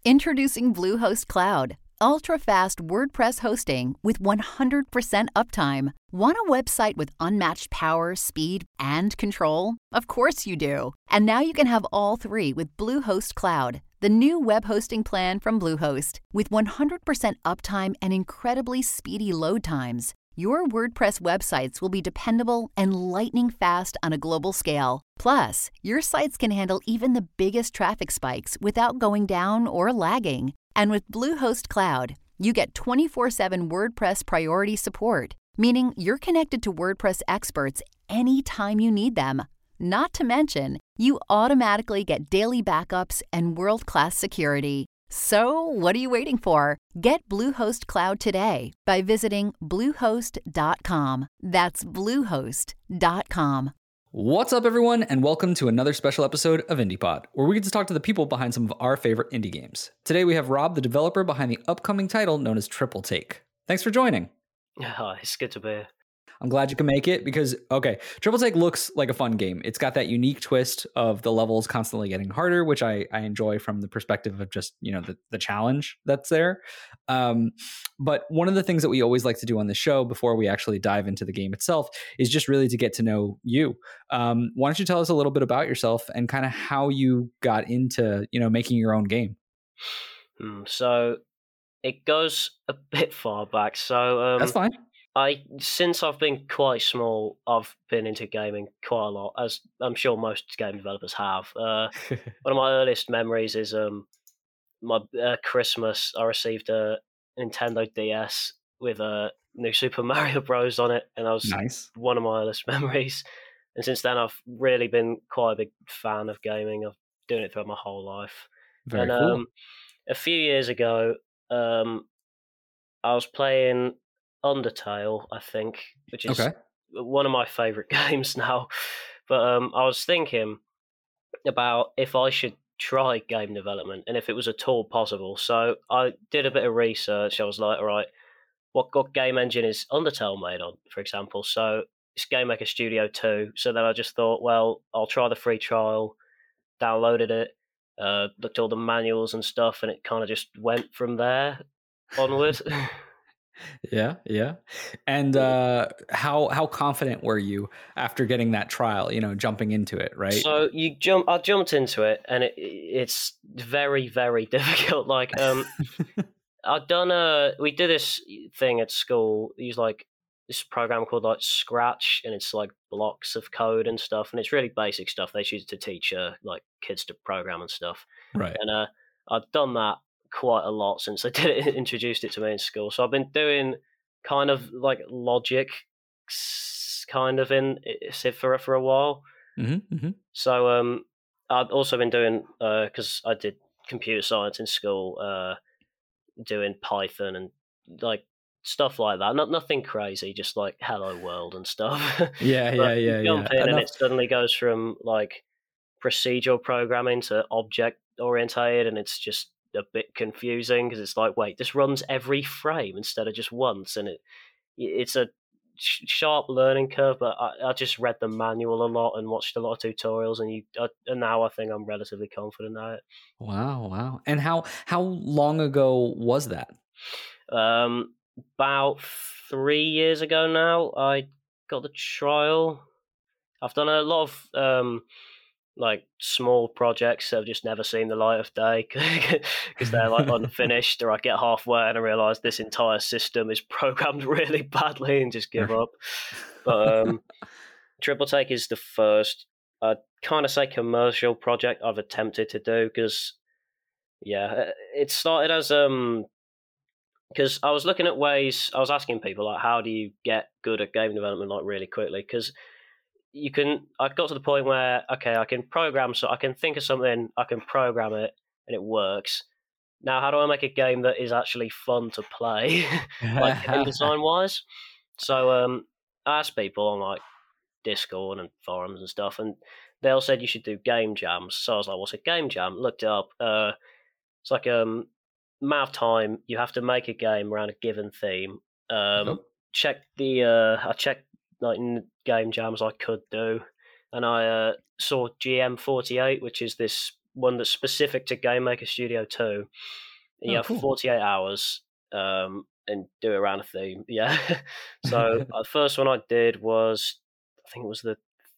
Introducing Bluehost Cloud, ultra-fast WordPress hosting with 100% uptime. Want a website with unmatched power, speed, and control? Of course you do. And now you can have all three with Bluehost Cloud, the new web hosting plan from Bluehost. With 100% uptime and incredibly speedy load times, your WordPress websites will be dependable and lightning fast on a global scale. Plus, your sites can handle even the biggest traffic spikes without going down or lagging. And with Bluehost Cloud, you get 24/7 WordPress priority support, meaning you're connected to WordPress experts anytime you need them. Not to mention, you automatically get daily backups and world-class security. So, what are you waiting for? Get Bluehost Cloud today by visiting Bluehost.com. That's Bluehost.com. What's up, everyone, and welcome to another special episode of IndiePod, where we get to talk to the people behind some of our favorite indie games. Today, we have Rob, the developer behind the upcoming title known as Triple Take. Thanks for joining. Oh, it's good to be here. I'm glad you can make it because, Triple Take looks like a fun game. It's got that unique twist of the levels constantly getting harder, which I enjoy from the perspective of just, the challenge that's there. But one of the things that we always like to do on the show before we actually dive into the game itself is just really to get to know you. Why don't you tell us a little bit about yourself and kind of how you got into, making your own game? So it goes a bit far back. So That's fine. Since I've been quite small, I've been into gaming quite a lot, as I'm sure most game developers have. One of my earliest memories is my Christmas. I received a Nintendo DS with a new Super Mario Bros. On it, and that was one of my earliest memories. And since then, I've really been quite a big fan of gaming. I've been doing it throughout my whole life. Very cool. A few years ago, I was playing Undertale, I think, which is one of my favorite games now. But I was thinking about if I should try game development and if it was at all possible. So I did a bit of research. I was like, all right, what game engine is Undertale made on, for example? So it's Game Maker Studio 2. So then I just thought, well, I'll try the free trial, downloaded it, looked at all the manuals and stuff, and it kind of just went from there onward. Yeah. And how confident were you after getting that trial, jumping into it, right? So I jumped into it, and it's very, very difficult. Like, we did this thing at school, use like this program called like Scratch, and it's like blocks of code and stuff, and it's really basic stuff. They use it to teach like kids to program and stuff. Right. And I've done that quite a lot since they introduced it to me in school. So I've been doing kind of like logic kind of in for a while. Mm-hmm. So I've also been doing, because I did computer science in school, doing Python and like stuff like that. Nothing crazy, just like Hello World and stuff. Yeah. Jump in and it suddenly goes from like procedural programming to object orientated, and it's just a bit confusing because it's like, wait, this runs every frame instead of just once, and it's a sharp learning curve. But I just read the manual a lot and watched a lot of tutorials, and now I think I'm relatively confident at it. Wow. And how long ago was that? About 3 years ago now, I got the trial. I've done a lot of like small projects that have just never seen the light of day because they're like unfinished, or I get halfway and I realize this entire system is programmed really badly and just give up. But Triple Take is the first, I'd kind of say, commercial project I've attempted to do, because it started as because I was looking at ways, I was asking people like, how do you get good at game development like really quickly? Because I got to the point where, okay, I can program, so I can think of something, I can program it, and it works. Now, how do I make a game that is actually fun to play, like game design wise? So I asked people on like Discord and forums and stuff, and they all said you should do game jams. So I was like, what's a game jam? Looked it up. It's like amount of time you have to make a game around a given theme. I checked like game jams I could do, and I saw GM48, which is this one that's specific to Game Maker Studio 2. You have cool. 48 hours and do it around a theme. Yeah. So the first one I did was, I think it was the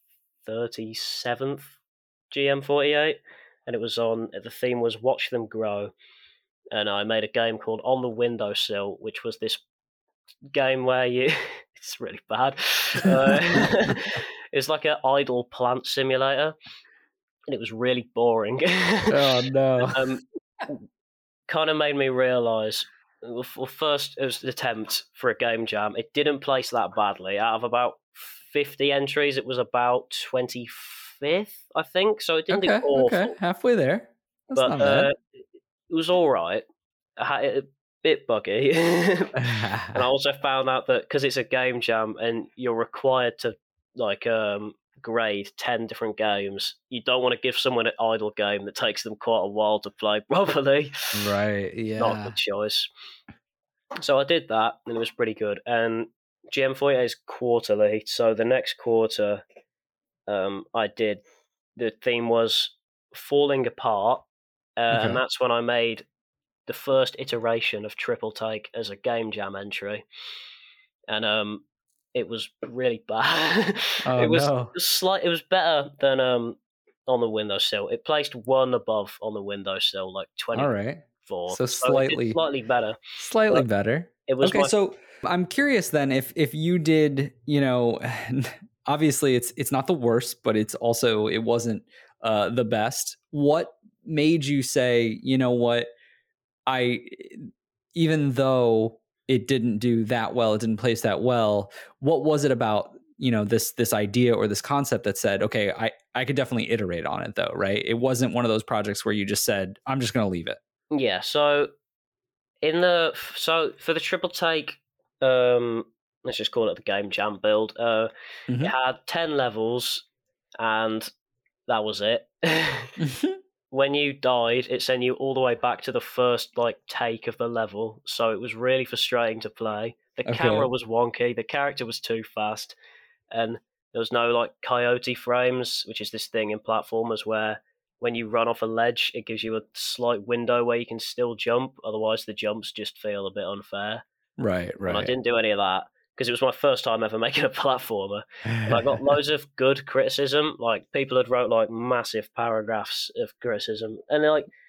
37th GM48, and it was the theme was Watch Them Grow. And I made a game called On the Windowsill, which was this game where you it's really bad. It's like an idle plant simulator, and it was really boring. Oh no. Kind of made me realise, well, first it was an attempt for a game jam. It didn't place that badly. Out of about 50 entries, it was about 25th, I think. So it didn't do awful. Okay, halfway there. That's not bad. It was all right. I had it a bit buggy. And I also found out that because it's a game jam and you're required to grade 10 different games, you don't want to give someone an idle game that takes them quite a while to play properly. Right, yeah. Not a good choice. So I did that, and it was pretty good. And GM48 is quarterly, so the next quarter the theme was Falling Apart, and that's when I made the first iteration of Triple Take as a game jam entry. And it was really bad. Oh, it was no. it was better than On the Windowsill. It placed one above On the Windowsill, like 24. All right. So slightly better. Slightly better. It was so I'm curious then if you did, obviously it's not the worst, but it wasn't the best. What made you say, you know what, even though it didn't do that well, it didn't place that well, what was it about, this idea or this concept that said, okay, I could definitely iterate on it though, right? It wasn't one of those projects where you just said, I'm just going to leave it. Yeah. So for the Triple Take, let's just call it the game jam build. It had 10 levels, and that was it. When you died, it sent you all the way back to the first take of the level, so it was really frustrating to play. The camera was wonky, the character was too fast, and there was no coyote frames, which is this thing in platformers where when you run off a ledge, it gives you a slight window where you can still jump. Otherwise, the jumps just feel a bit unfair. Right. And I didn't do any of that because it was my first time ever making a platformer. And I got loads of good criticism. People had wrote massive paragraphs of criticism, and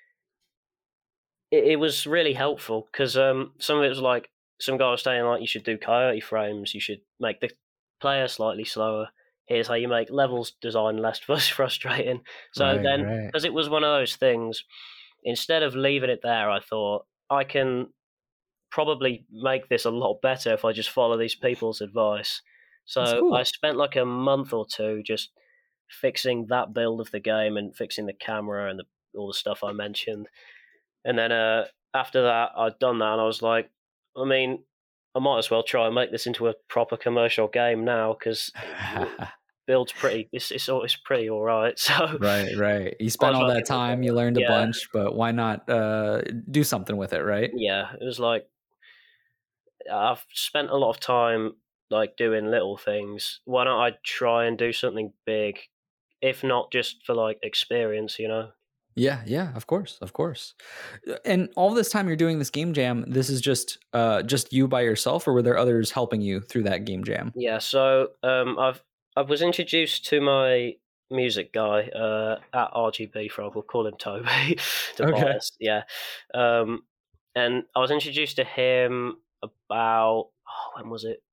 it was really helpful because some of it was some guy was saying you should do coyote frames, you should make the player slightly slower. Here's how you make levels design less frustrating. So because it was one of those things, instead of leaving it there, I thought I can probably make this a lot better if I just follow these people's advice. So cool. I spent a month or two just fixing that build of the game and fixing the camera and all the stuff I mentioned. And then after that, I'd done that, and I was like, I might as well try and make this into a proper commercial game now because build's pretty. It's pretty all right. So right. You spent all that time, you learned a bunch, but why not do something with it, right? Yeah, it was I've spent a lot of time doing little things. Why don't I try and do something big, if not just for experience, Yeah, of course. And all this time you're doing this game jam, this is just you by yourself, or were there others helping you through that game jam? Yeah, so I was introduced to my music guy at RGB Frog. We'll call him Toby. Tobias, yeah. And I was introduced to him about when was it?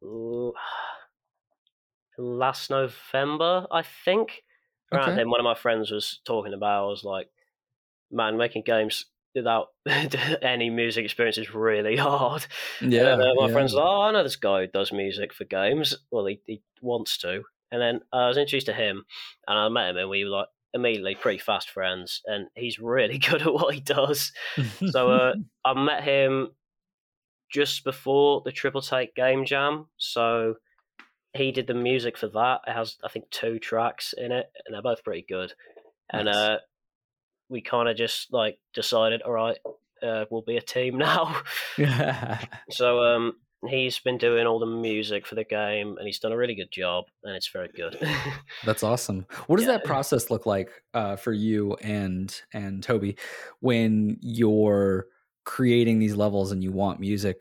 Last November, I think. Around then, one of my friends was talking about. I was like, "Man, making games without any music experience is really hard." Yeah. And my friends were like, "Oh, I know this guy who does music for games. Well, he wants to." And then I was introduced to him, and I met him, and we were immediately pretty fast friends. And he's really good at what he does. So I met him just before the Triple Take Game Jam. So he did the music for that. It has, I think, 2 tracks in it, and they're both pretty good. Nice. And we kind of just decided, all right, we'll be a team now. Yeah. So He's been doing all the music for the game, and he's done a really good job, and it's very good. That's awesome. What does Yeah. that process look like for you and Toby when you're creating these levels and you want music?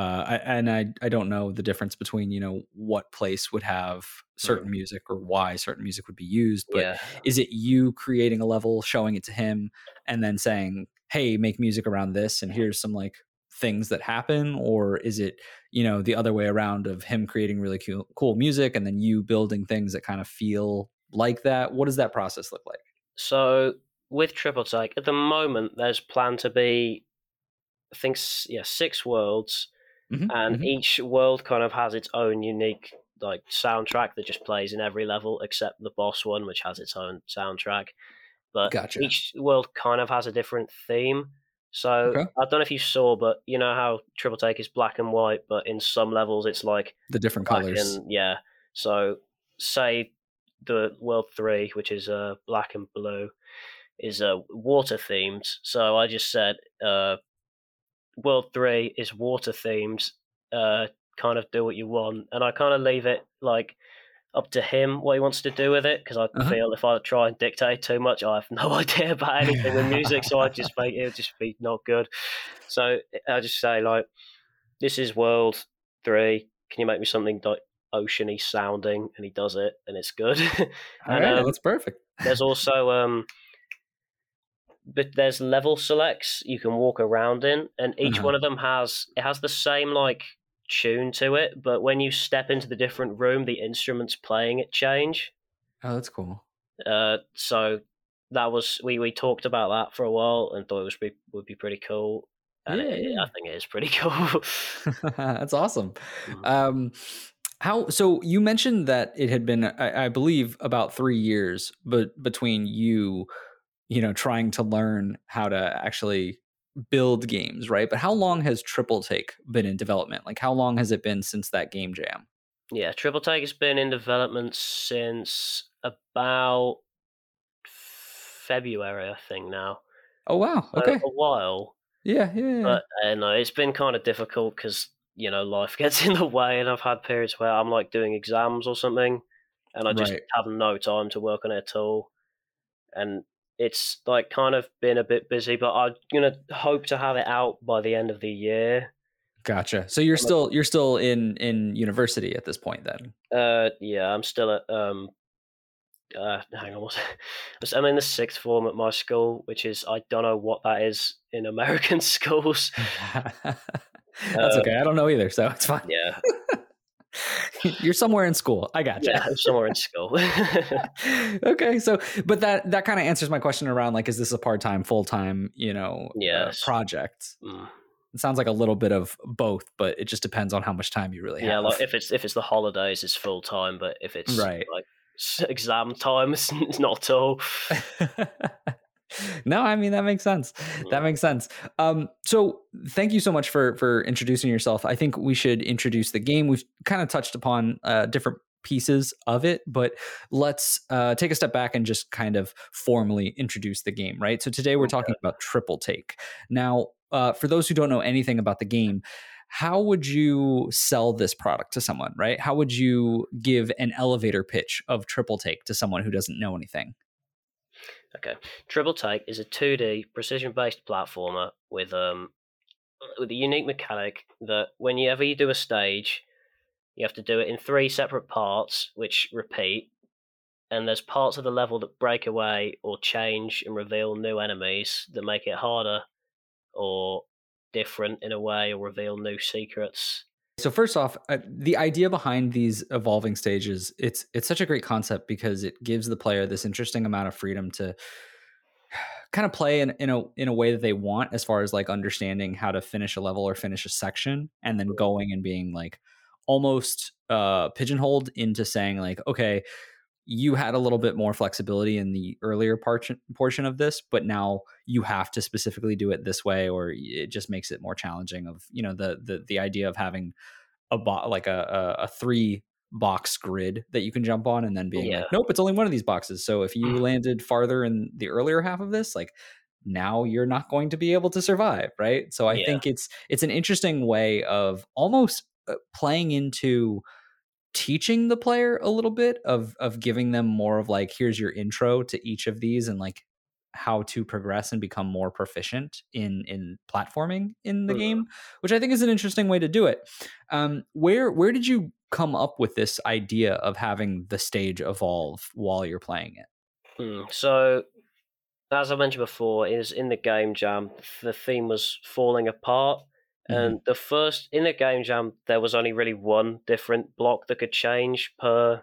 I don't know the difference between what place would have certain music or why certain music would be used, but Yeah. is it you creating a level, showing it to him, and then saying, "Hey, make music around this," and here's some like things that happen, or is it the other way around of him creating really cool music and then you building things that kind of feel like that? What does that process look like? So with Triple Take, at the moment, there's planned to be, I think, 6 worlds, and each world kind of has its own unique like soundtrack that just plays in every level except the boss one, which has its own soundtrack. But Gotcha. each world kind of has a different theme. So Okay. I don't know if you saw, but you know how Triple Take is black and white, but in some levels it's like The different black colors. and yeah. So say the world 3, which is black and blue, is water themed. So I just said world 3 is water themed. Kind of do what you want, and I kind of leave it like up to him what he wants to do with it, because I feel if I try and dictate too much, I have no idea about anything with music, so I just make it just be not good. So I just say like, this is world 3. Can you make me something like oceany sounding? And he does it, and it's good. All And right, that's perfect. there's also but there's level selects you can walk around in, and each one of them has the same like tune to it, but when you step into the different room, the instruments playing it change. Oh, that's cool. So that was we talked about that for a while and thought it would be pretty cool. And Yeah. I think it is pretty cool. That's awesome. So you mentioned that it had been, I believe, about 3 years, but between you trying to learn how to actually build games, right? But how long has Triple Take been in development? Like, how long has it been since that game jam? Yeah, Triple Take has been in development since about February, I think now. Oh, wow. So Okay. a while. Yeah. But no, it's been kind of difficult because life gets in the way, and I've had periods where I'm like doing exams or something, and I just have no time to work on it at all. And it's like kind of been a bit busy, but I'm gonna hope to have it out by the end of the year. Gotcha. So you're still in university at this point then? Yeah, I'm still at hang on, I'm in the 6th form at my school, which is, I don't know what that is in American schools. That's okay. I don't know either, so it's fine. Yeah. You're somewhere in school. I gotcha. Yeah, I'm somewhere in school. Okay, so but that kind of answers my question around like, is this a part-time, full-time, Yes. project? It sounds like a little bit of both, but it just depends on how much time you really have. Yeah, like if it's the holidays, it's full time, but if it's like exam time, it's not at all. No, I mean, that makes sense. That makes sense. So thank you so much for introducing yourself. I think we should introduce the game. We've kind of touched upon different pieces of it, but let's take a step back and just kind of formally introduce the game, right? So today we're talking about Triple Take. Now, for those who don't know anything about the game, how would you sell this product to someone, right? How would you give an elevator pitch of Triple Take to someone who doesn't know anything? Okay, Triple Take is a 2D precision-based platformer with a unique mechanic that whenever you do a stage, you have to do it in 3 separate parts, which repeat, and there's parts of the level that break away or change and reveal new enemies that make it harder or different in a way, or reveal new secrets. So first off, the idea behind these evolving stages, it's such a great concept because it gives the player this interesting amount of freedom to kind of play in a way that they want, as far as like understanding how to finish a level or finish a section, and then going and being like almost pigeonholed into saying like, okay, you had a little bit more flexibility in the earlier portion of this, but now you have to specifically do it this way, or it just makes it more challenging. Of the idea of having a 3 box grid that you can jump on, and then being like, nope, it's only one of these boxes. So if you landed farther in the earlier half of this, like now you're not going to be able to survive, right? So I think it's an interesting way of almost playing into teaching the player a little bit of giving them more of like, here's your intro to each of these and like how to progress and become more proficient in platforming in the game, which I think is an interesting way to do it. Where did you come up with this idea of having the stage evolve while you're playing it? So, as I mentioned before, is in the game jam, the theme was falling apart. And in the game jam, there was only really one different block that could change per,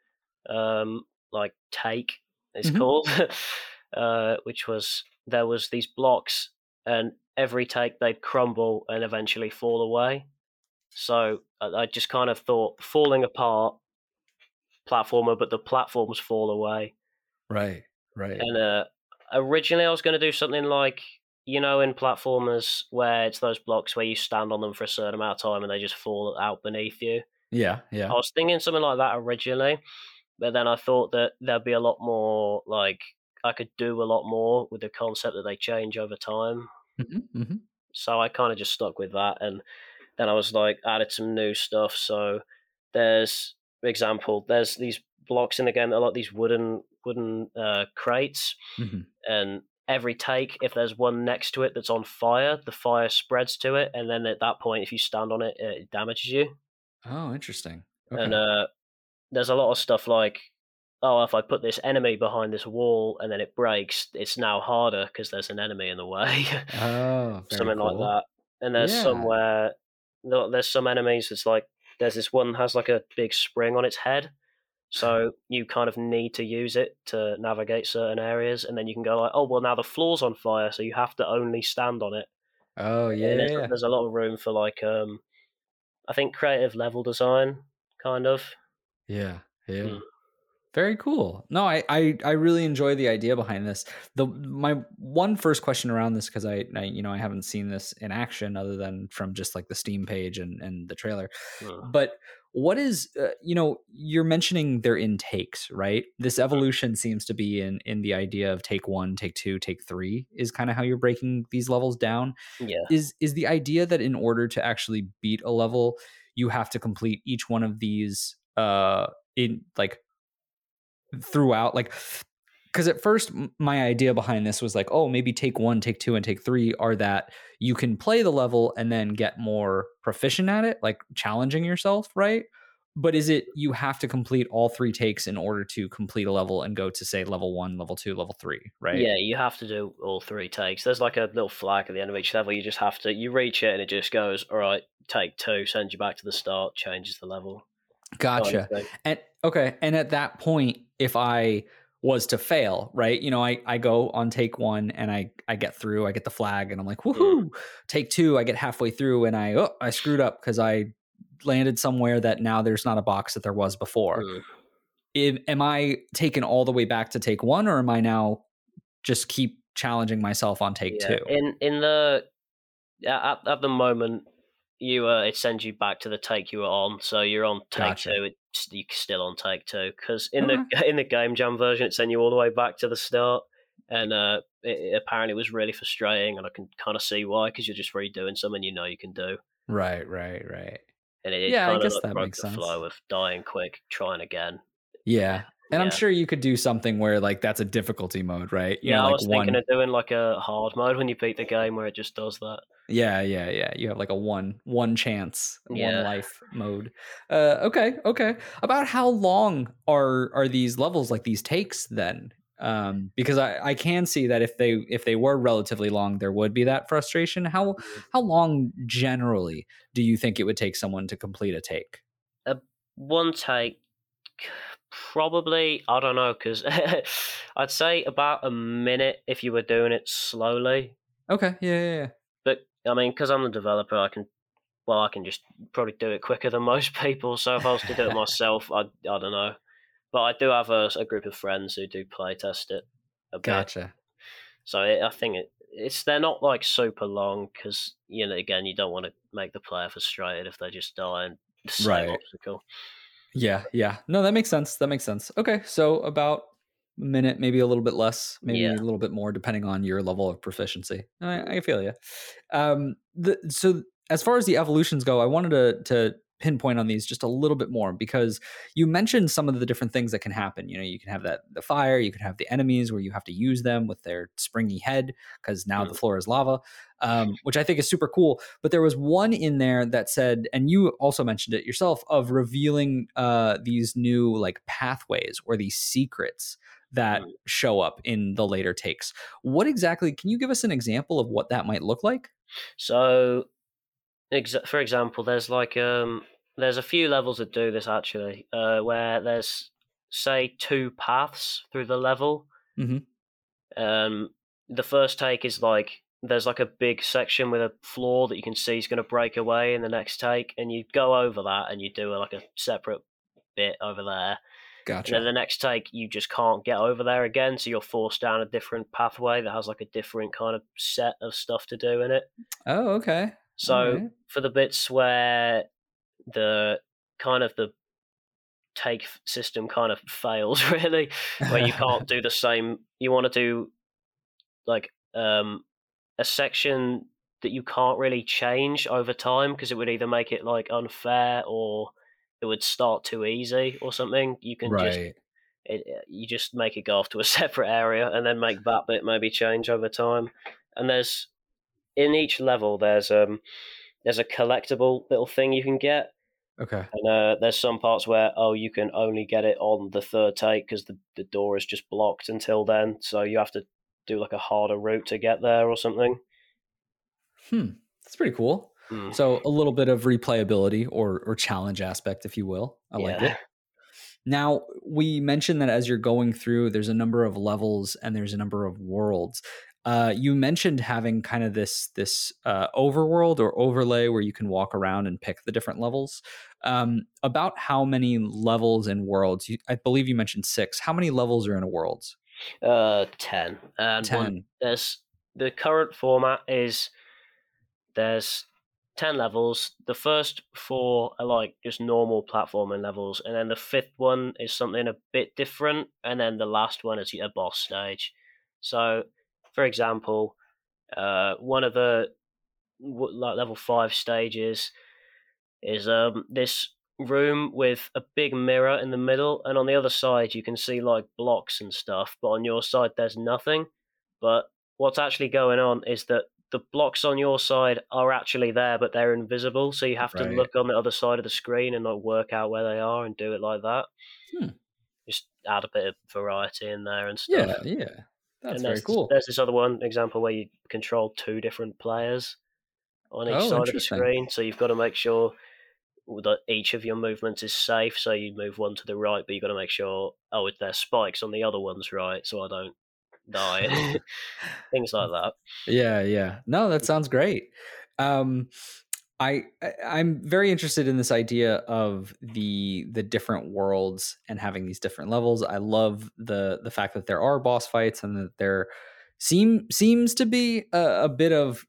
take, it's called, which was, there was these blocks, and every take they'd crumble and eventually fall away. So I just kind of thought, falling apart, platformer, but the platforms fall away. Right. And originally I was going to do something like, in platformers where it's those blocks where you stand on them for a certain amount of time and they just fall out beneath you. Yeah. I was thinking something like that originally, but then I thought that there'd be a lot more, like, I could do a lot more with the concept that they change over time. So I kind of just stuck with that, and then I was like, added some new stuff. So there's, for example, there's these blocks in the game that are like these wooden crates, and every take, if there's one next to it that's on fire, the fire spreads to it, and then at that point, if you stand on it, it damages you. Oh, interesting. Okay. And there's a lot of stuff like, oh, if I put this enemy behind this wall and then it breaks, it's now harder because there's an enemy in the way. Oh, something cool. like that. And there's somewhere, there's some enemies that's like, there's this one that has like a big spring on its head. So you kind of need to use it to navigate certain areas, and then you can go like, oh, well, now the floor's on fire, so you have to only stand on it. Oh, yeah. And there's a lot of room for like, I think creative level design, kind of. Yeah. Very cool. No, I really enjoy the idea behind this. My one first question around this, because I haven't seen this in action other than from just like the Steam page and the trailer. But what is you're mentioning their intakes, right? This evolution seems to be in the idea of take 1, take 2, take 3 is kind of how you're breaking these levels down. Yeah. Is the idea that in order to actually beat a level, you have to complete each one of these in like throughout, like, because at first my idea behind this was like, oh, maybe take 1, take 2, and take 3 are that you can play the level and then get more proficient at it, like challenging yourself, right? But is it you have to complete all 3 takes in order to complete a level and go to, say, level 1, level 2, level 3, right? Yeah, you have to do all 3 takes. There's like a little flag at the end of each level. You just have to, you reach it and it just goes, all right, take 2, sends you back to the start, changes the level. Gotcha. And at that point, if I was to fail, right? I go on take 1 and I get through, I get the flag and I'm like, woohoo. Take 2, I get halfway through and I screwed up because I landed somewhere that now there's not a box that there was before. Am I taken all the way back to take 1, or am I now just keep challenging myself on take 2? In the at the moment, it sends you back to the take you were on, so you're on take 2. You're still on take 2 because in the game jam version, it sent you all the way back to the start, and it apparently was really frustrating, and I can kind of see why, because you're just redoing something you can do. Right. And it I kind guess of that broke makes the sense. flow of dying quick, trying again. Yeah. And I'm sure you could do something where like that's a difficulty mode, right? I was thinking of doing like a hard mode when you beat the game where it just does that. Yeah. You have like a one chance, one life mode. Okay. About how long are these levels, like these takes then? Because I can see that if they were relatively long, there would be that frustration. How long generally do you think it would take someone to complete a take? One take, probably, I don't know, because I'd say about a minute if you were doing it slowly. Okay, yeah. But I mean, because I'm the developer, I can just probably do it quicker than most people. So if I was to do it myself, I don't know. But I do have a group of friends who do play test it a bit. Gotcha. So I think they're not like super long because, again, you don't want to make the player frustrated if they just die and the same obstacle. Yeah. No, that makes sense. Okay, so about a minute, maybe a little bit less, maybe a little bit more, depending on your level of proficiency. I feel you. So as far as the evolutions go, I wanted to pinpoint on these just a little bit more, because you mentioned some of the different things that can happen. You can have the fire, you can have the enemies where you have to use them with their springy head because now the floor is lava, which I think is super cool. But there was one in there that said, and you also mentioned it yourself, of revealing these new like pathways or these secrets that show up in the later takes. What exactly, can you give us an example of what that might look like? So, for example, there's there's a few levels that do this actually, where there's say 2 paths through the level. The first take is like there's like a big section with a floor that you can see is going to break away in the next take, and you go over that and you do like a separate bit over there. Gotcha. And then the next take, you just can't get over there again, so you're forced down a different pathway that has like a different kind of set of stuff to do in it. Oh, okay. So for the bits where the take system kind of fails, really, where you can't do the same, you want to do like a section that you can't really change over time because it would either make it like unfair or it would start too easy or something. You can you just make it go off to a separate area and then make that bit maybe change over time. And there's in each level there's a collectible little thing you can get. Okay. And there's some parts where you can only get it on the third take because the door is just blocked until then, so you have to do like a harder route to get there or something. That's pretty cool. So a little bit of replayability or challenge aspect, if you will. I like it. Now, we mentioned that as you're going through, there's a number of levels and there's a number of worlds. You mentioned having kind of this overworld or overlay where you can walk around and pick the different levels. About how many levels and worlds? I believe you mentioned 6. How many levels are in a world? 10. And 10. There's the current format is there's 10 levels. The first 4 are like just normal platforming levels, and then the 5th one is something a bit different, and then the last one is a boss stage. So, for example, one of the level 5 stages is this room with a big mirror in the middle, and on the other side you can see like blocks and stuff, but on your side there's nothing. But what's actually going on is that the blocks on your side are actually there, but they're invisible, so you have to look on the other side of the screen and like work out where they are and do it like that. Just add a bit of variety in there and stuff. Yeah. That's very cool. There's this other one example where you control 2 different players on each side of the screen, so you've got to make sure that each of your movements is safe. So you move one to the right, but you've got to make sure there's spikes on the other one's right, so I don't die. Things like that. Yeah. No, that sounds great. I'm very interested in this idea of the different worlds and having these different levels. I love the fact that there are boss fights and that there seems to be a bit of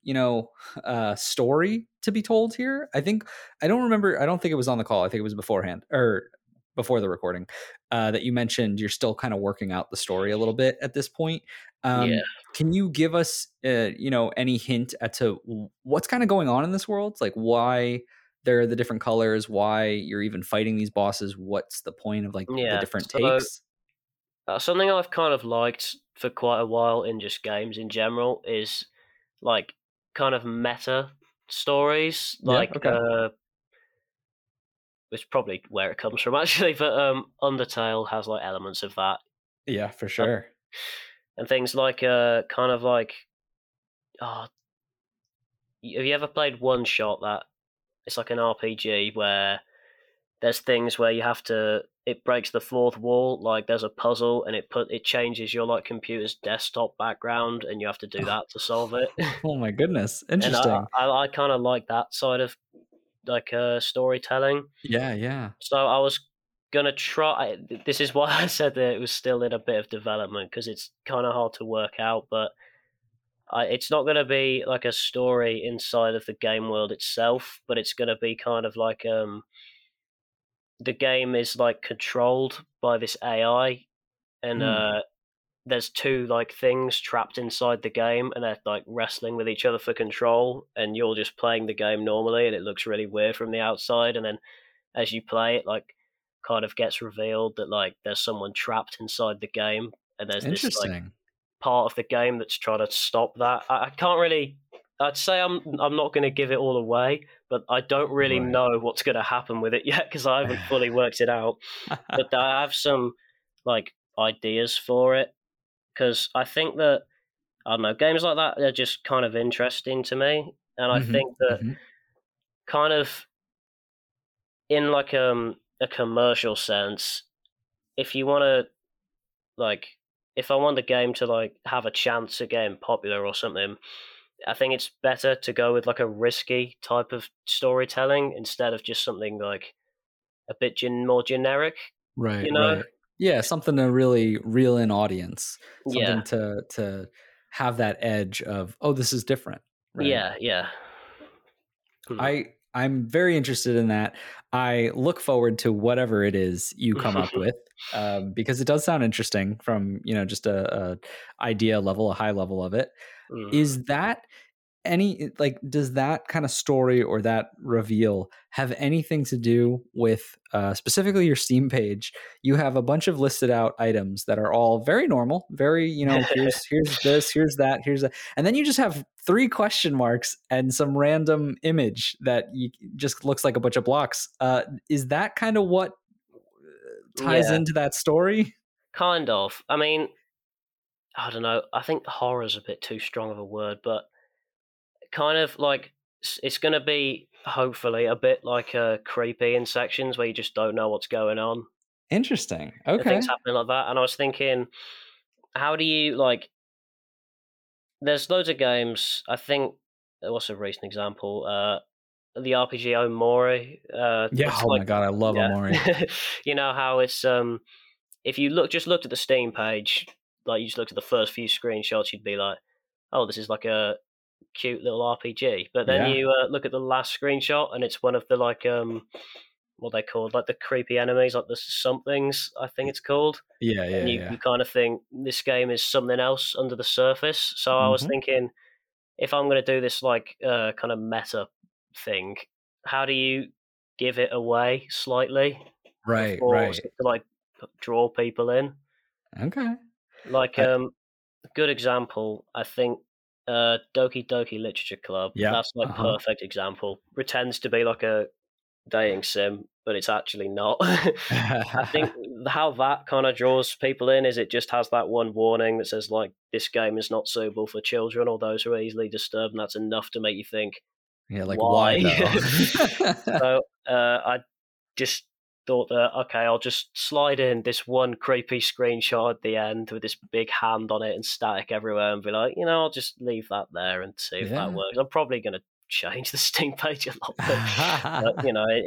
story to be told here. I don't think it was on the call. I think it was beforehand or before the recording that you mentioned you're still kind of working out the story a little bit at this point. Can you give us any hint as to what's kind of going on in this world? Like why there are the different colors, why you're even fighting these bosses, what's the point of the different takes? Something I've kind of liked for quite a while in just games in general is like kind of meta stories. It's probably where it comes from actually, but Undertale has like elements of that. Yeah, for sure. And things like have you ever played One Shot? That it's like an RPG where there's things where it breaks the fourth wall, like there's a puzzle and it changes your like computer's desktop background and you have to do that to solve it. Oh my goodness, interesting. And I kind of like that side of like storytelling. Yeah. So I was gonna try. This is why I said that it was still in a bit of development because it's kind of hard to work out. But it's not gonna be like a story inside of the game world itself, but it's gonna be kind of like the game is like controlled by this AI, and there's 2 like things trapped inside the game, and they're like wrestling with each other for control. And you're just playing the game normally, and it looks really weird from the outside. And then as you play it, like kind of gets revealed that like there's someone trapped inside the game, and there's this like Interesting. part of the game that's trying to stop that. I can't really. I'd say I'm not going to give it all away, but I don't really Right. know what's going to happen with it yet because I haven't fully worked it out. But I have some like ideas for it because I think that I don't know, games like that are just kind of interesting to me, and I Mhm, think that mhm. kind of in like a commercial sense, if you want to like if I want the game to like have a chance of getting popular or something, I think it's better to go with like a risky type of storytelling instead of just something like a bit more generic, Right, you know? right. Yeah, something to really reel in audience, Yeah. something to have that edge of, "Oh, this is different," right? Yeah, yeah. Hmm. I'm very interested in that. I look forward to whatever it is you come up with, because it does sound interesting from, just a idea level, a high level of it. Mm. Is that like, does that kind of story or that reveal have anything to do with specifically your Steam page? You have a bunch of listed out items that are all very normal, very, here's this, here's that, here's that, and then you just have 3 question marks and some random image that just looks like a bunch of blocks. Is that kind of what ties Yeah, into that story? kind of. I mean, I don't know. I think horror's a bit too strong of a word, but kind of like it's going to be hopefully a bit like creepy in sections where you just don't know what's going on Interesting. and things Okay. happening like that. And I was thinking, how do you like? There's loads of games. I think what's a recent example? The RPG Omori. Yeah. It's Oh like my god, I love yeah, Omori. you know how it's if you looked at the Steam page, like you just looked at the first few screenshots, you'd be like, oh, this is like a cute little RPG. But then Yeah. you look at the last screenshot, and it's one of the like what they called like the creepy enemies, like the somethings I think it's called. Yeah. And Yeah. you Yeah. kind of think this game is something else under the surface. So I was Hmm. thinking, if I'm going to do this like kind of meta thing, how do you give it away slightly Right. before Right. to like draw people in? Okay. Like I, a good example, I think Doki Doki Literature Club. yeah. That's like Uh-huh. perfect example. Pretends to be like a dating sim, but it's actually not. I think how that kind of draws people in is it just has that one warning that says like this game is not suitable for children or those who are easily disturbed, and that's enough to make you think Yeah, like why why. though? So I just thought that okay, I'll just slide in this one creepy screenshot at the end with this big hand on it and static everywhere, and be like, I'll just leave that there and see if that Yeah. works. I'm probably going to change the Steam page a lot, but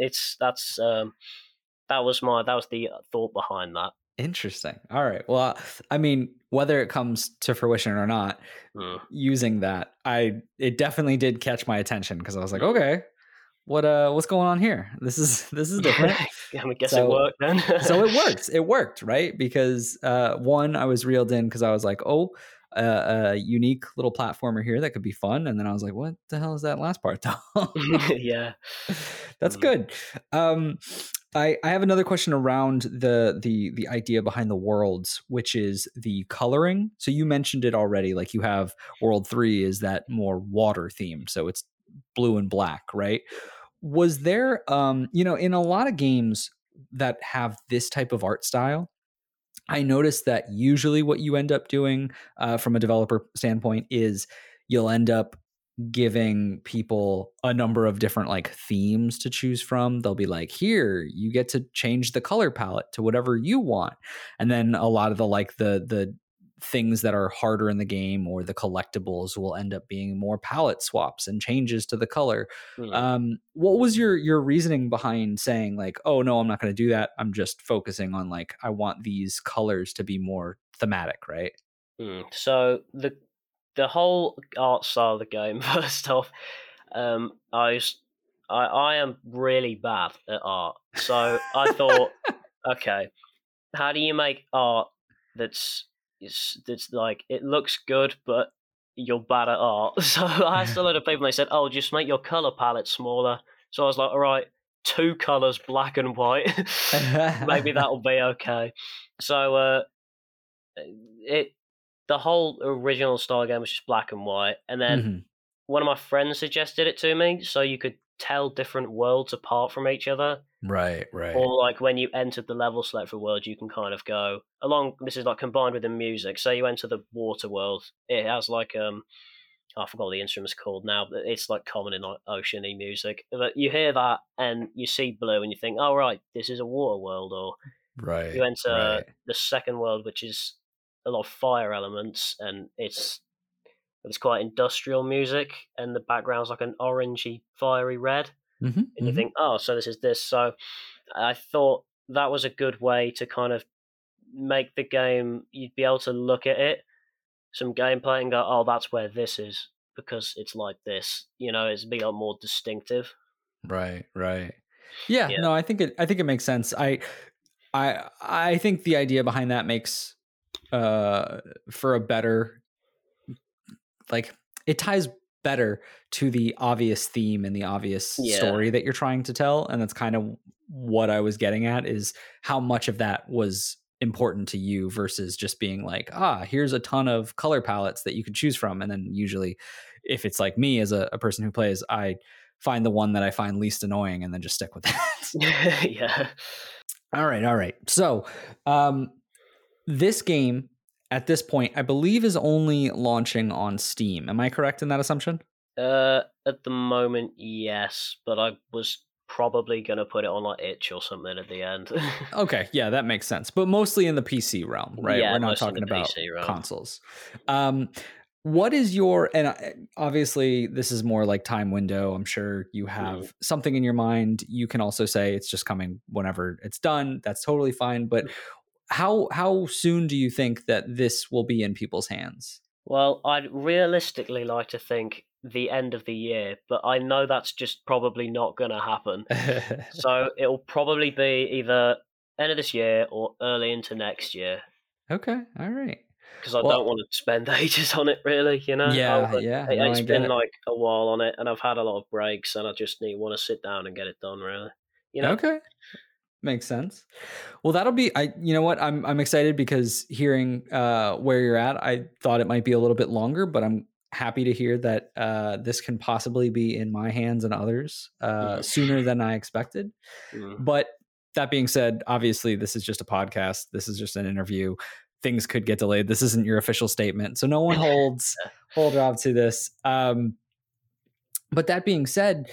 that was the thought behind that. Interesting. All right. Well, I mean, whether it comes to fruition or not, Mm. using that, it definitely did catch my attention because I was like, Mm. okay, what's going on here? This is different. I guess it So worked then. so it worked. It worked, right? Because one, I was reeled in because I was like, oh, a unique little platformer here that could be fun, and then I was like, what the hell is that last part though? Yeah. That's Mm. good. I have another question around the idea behind the worlds, which is the coloring. So you mentioned it already. Like you have World 3 is that more water themed, so it's blue and black, right? Was there in a lot of games that have this type of art style, I noticed that usually what you end up doing from a developer standpoint is you'll end up giving people a number of different like themes to choose from. They'll be like, here, you get to change the color palette to whatever you want. And then a lot of the things that are harder in the game or the collectibles will end up being more palette swaps and changes to the color. Mm. What was your reasoning behind saying like, oh no, I'm not going to do that. I'm just focusing on like, I want these colors to be more thematic, right? So the whole art style of the game, first off, I am really bad at art. So I thought, okay, how do you make art that's like it looks good, but you're bad at art? So I asked a lot of people, and they said, "Oh, just make your color palette smaller." So I was like, "All right, two colors, black and white. Maybe that'll be okay. So the whole original style game was just black and white, and then one of my friends suggested it to me, so you could tell different worlds apart from each other. Right. Or like when you entered the level select for world, you can kind of go along. This is like combined with the music. So you enter the water world. It has like I forgot what the instrument's called now, but it's like common in like oceany music. But you hear that and you see blue and you think, oh right, this is a water world. Or you enter the second world, which is a lot of fire elements, and it's quite industrial music, and the background's like an orangey, fiery red. And you think, oh, so this is this. So I thought that was a good way to kind of make the game, you'd be able to look at it, some gameplay, and go, oh, that's where this is, because it's like this. It's be a lot more distinctive. Right. Yeah, no, I think it makes sense. I think the idea behind that makes for a better, like, it ties better to the obvious theme and the obvious story that you're trying to tell. And that's kind of what I was getting at, is how much of that was important to you versus just being like, here's a ton of color palettes that you could choose from. And then usually if it's like me as a person who plays, I find the one that I find least annoying and then just stick with that. Yeah. All right. So this game at this point, I believe, is only launching on Steam. Am I correct in that assumption? At the moment, yes, but I was probably going to put it on like itch or something at the end. Okay, yeah, that makes sense. But mostly in the PC realm, right? Yeah, we're not talking about consoles. What is your, and obviously this is more like time window. I'm sure you have something in your mind. You can also say it's just coming whenever it's done. That's totally fine. But how soon do you think that this will be in people's hands? Well, I'd realistically like to think the end of the year, but I know that's just probably not going to happen. So it'll probably be either end of this year or early into next year. Okay, all right. Because I don't want to spend ages on it, really, Yeah. It's been like a while on it, and I've had a lot of breaks, and I just want to sit down and get it done, really. Okay. Makes sense. Well, that'll be, you know what? I'm excited because hearing where you're at, I thought it might be a little bit longer, but I'm happy to hear that this can possibly be in my hands and others sooner than I expected. But that being said, obviously this is just a podcast. This is just an interview. Things could get delayed. This isn't your official statement. So no one hold up to this. But that being said,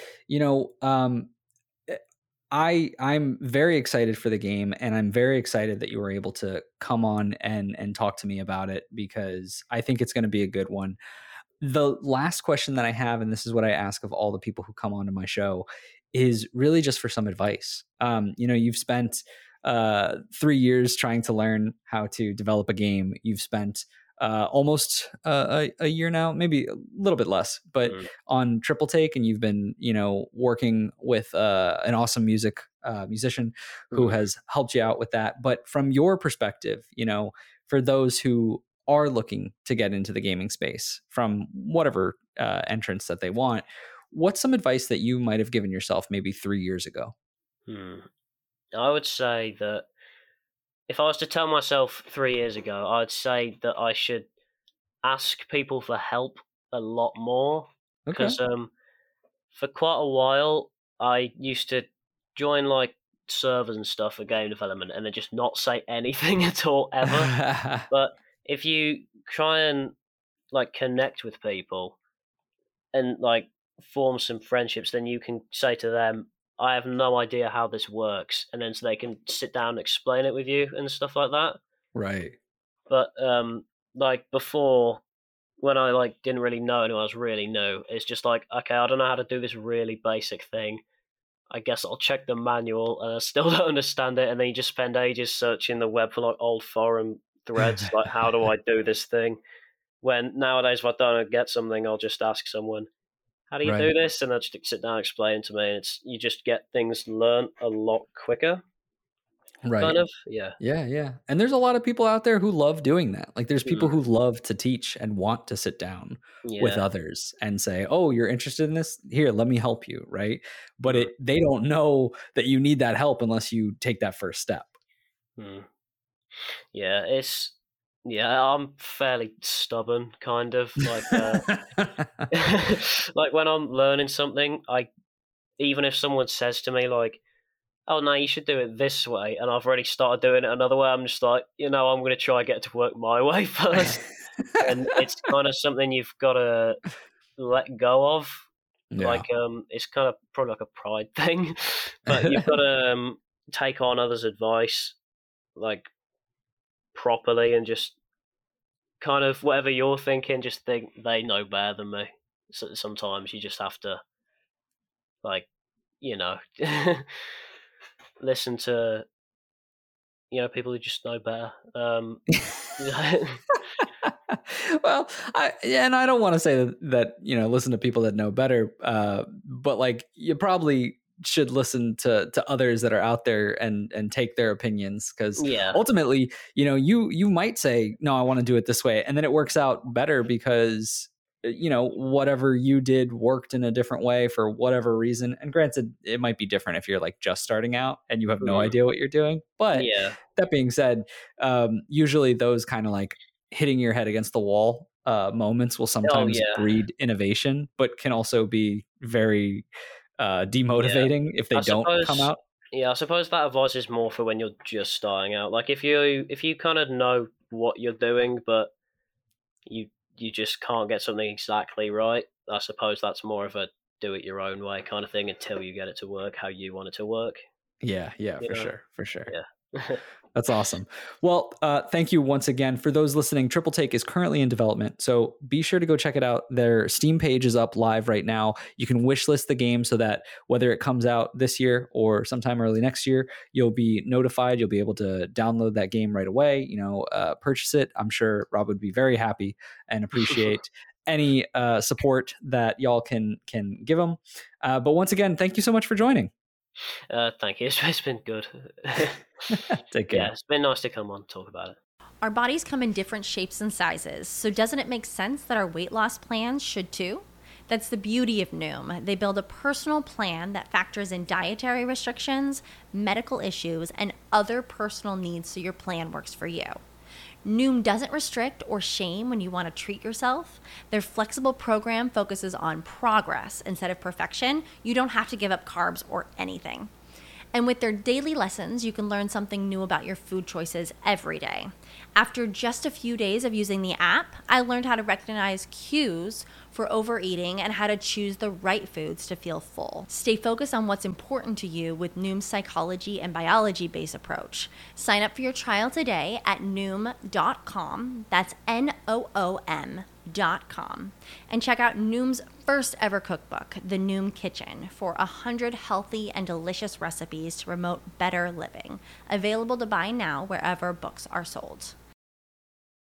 I'm very excited for the game, and I'm very excited that you were able to come on and talk to me about it, because I think it's going to be a good one. The last question that I have, and this is what I ask of all the people who come onto my show, is really just for some advice. You've spent 3 years trying to learn how to develop a game. You've spent almost a year now, maybe a little bit less, but on Triple Take, and you've been, working with an awesome musician who has helped you out with that. But from your perspective, for those who are looking to get into the gaming space from whatever entrance that they want, what's some advice that you might have given yourself maybe 3 years ago? I would say that if I was to tell myself 3 years ago, I'd say that I should ask people for help a lot more. Because for quite a while, I used to join like servers and stuff for game development and then just not say anything at all ever. But if you try and like connect with people and like form some friendships, then you can say to them, I have no idea how this works, and then so they can sit down and explain it with you and stuff like that. Right. But like before, when I like didn't really know anyone, I was really new. It's just like, okay, I don't know how to do this really basic thing. I guess I'll check the manual, and I still don't understand it. And then you just spend ages searching the web for like old forum threads, like how do I do this thing? When nowadays, if I don't get something, I'll just ask someone, how do you do this? And they'll just sit down and explain to me. And you just get things learned a lot quicker. Right. kind of. Yeah. Yeah, yeah. And there's a lot of people out there who love doing that. Like there's people Mm, who love to teach and want to sit down with yeah. others and say, "Oh, you're interested in this? Here, let me help you," right? But Mm, they don't know that you need that help unless you take that first step. mm. Yeah, I'm fairly stubborn, kind of like like when I'm learning something, even if someone says to me like, "Oh no, you should do it this way," and I've already started doing it another way, I'm just like, I'm going to try and get it to work my way first, and it's kind of something you've got to let go of. Yeah. Like, it's kind of probably like a pride thing, but you've got to take on others' advice like properly and just kind of whatever you're thinking, just think they know better than me. So sometimes you just have to like, you know, listen to people who just know better. Well, and I don't want to say that listen to people that know better, but like you probably should listen to others that are out there and take their opinions, because Yeah. ultimately, you might say, no, I want to do it this way, and then it works out better because whatever you did worked in a different way for whatever reason. And granted, it might be different if you're like just starting out and you have no Mm, idea what you're doing, but yeah. that being said, usually those kind of like hitting your head against the wall moments will Oh sometimes yeah. breed innovation, but can also be very Yeah. demotivating if they I don't come suppose. out. Yeah, I suppose that advice is more for when you're just starting out. Like if you kind of know what you're doing, but you you just can't get something exactly right. I suppose that's more of a do it your own way kind of thing until you get it to work how you want it to work. Yeah, You for know? sure, for sure. Yeah. That's awesome. Well, thank you once again. For those listening, Triple Take is currently in development, so be sure to go check it out. Their Steam page is up live right now. You can wish list the game so that whether it comes out this year or sometime early next year, you'll be notified. You'll be able to download that game right away, purchase it. I'm sure Rob would be very happy and appreciate any support that y'all can give him. But once again, thank you so much for joining. Thank you. It's been good. Take care. Yeah, it's been nice to come on and talk about it. Our bodies come in different shapes and sizes, so doesn't it make sense that our weight loss plans should too? That's the beauty of Noom. They build a personal plan that factors in dietary restrictions, medical issues, and other personal needs so your plan works for you. Noom doesn't restrict or shame when you want to treat yourself. Their flexible program focuses on progress instead of perfection. You don't have to give up carbs or anything. And with their daily lessons, you can learn something new about your food choices every day. After just a few days of using the app, I learned how to recognize cues for overeating and how to choose the right foods to feel full. Stay focused on what's important to you with Noom's psychology and biology-based approach. Sign up for your trial today at Noom.com. That's Noom.com. And check out Noom's first ever cookbook, The Noom Kitchen, for 100 healthy and delicious recipes to promote better living. Available to buy now wherever books are sold.